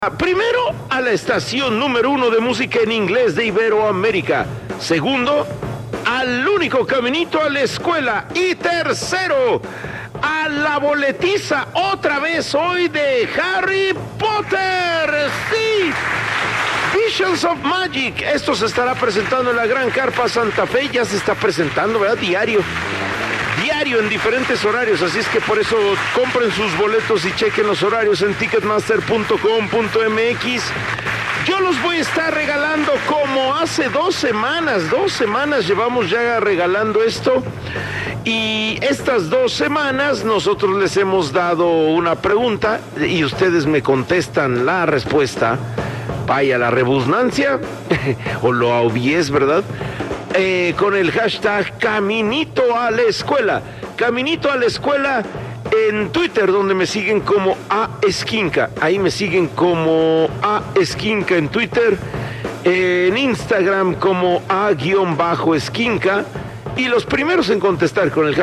Primero, a la estación número 1 de música en inglés de Iberoamérica. Segundo, al único caminito a la escuela. Y tercero, a la boletiza otra vez hoy de Harry Potter. ¡Sí! Visions of Magic. Esto se estará presentando en la Gran Carpa Santa Fe. Ya se está presentando, ¿verdad? Diario en diferentes horarios, así es que por eso compren sus boletos y chequen los horarios en ticketmaster.com.mx. Yo los voy a estar regalando como hace 2 semanas llevamos ya regalando esto, y estas 2 semanas nosotros les hemos dado una pregunta y ustedes me contestan la respuesta, vaya la rebusnancia o lo obvies, ¿verdad? Con el hashtag Caminito a la Escuela. Caminito a la Escuela en Twitter, donde me siguen como A-Esquinca. Ahí me siguen como A-Esquinca en Twitter. En Instagram como A-Esquinca. Y los primeros en contestar con el hashtag